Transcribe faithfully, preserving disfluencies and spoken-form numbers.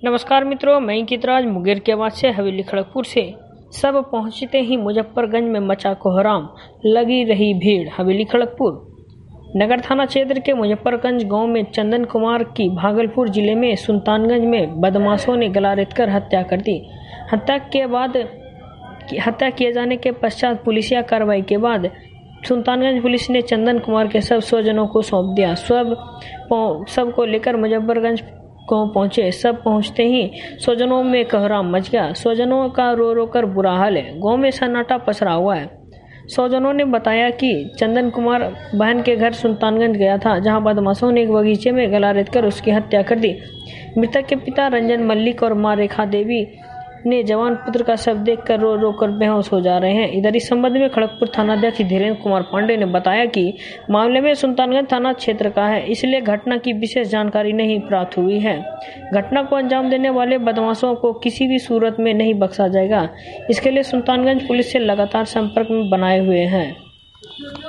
नमस्कार मित्रों, मैं अंकित राज मुंगेर के आवाज से हवेली खड़गपुर से। सब पहुंचते ही मुजफ्फरगंज में मचा कोहराम, लगी रही भीड़। हवेली खड़गपुर नगर थाना क्षेत्र के मुजफ्फरगंज गांव में चंदन कुमार की भागलपुर जिले में सुल्तानगंज में बदमाशों ने गला रेतकर हत्या कर दी। हत्या के बाद हत्या किए जाने के पश्चात पुलिसिया कार्रवाई के बाद सुल्तानगंज पुलिस ने चंदन कुमार के सब स्वजनों को सौंप दिया। सब सब को लेकर मुजफ्फरगंज गांव पहुंचे। सब पहुंचते ही स्वजनों में कोहराम मच गया। स्वजनों का रो रो कर बुरा हाल है। गांव में सन्नाटा पसरा हुआ है। स्वजनों ने बताया कि चंदन कुमार बहन के घर सुल्तानगंज गया था, जहां बदमाशों ने एक बगीचे में गला रेतकर उसकी हत्या कर दी। मृतक के पिता रंजन मल्लिक और मां रेखा देवी ने जवान पुत्र का शव देखकर रो रो कर बेहोश हो जा रहे हैं। इधर इस संबंध में खड़गपुर थानाध्यक्ष धीरेन्द्र कुमार पांडे ने बताया कि मामले में सुल्तानगंज थाना क्षेत्र का है, इसलिए घटना की विशेष जानकारी नहीं प्राप्त हुई है। घटना को अंजाम देने वाले बदमाशों को किसी भी सूरत में नहीं बख्शा जाएगा। इसके लिए सुल्तानगंज पुलिस से लगातार संपर्क में बनाए हुए हैं।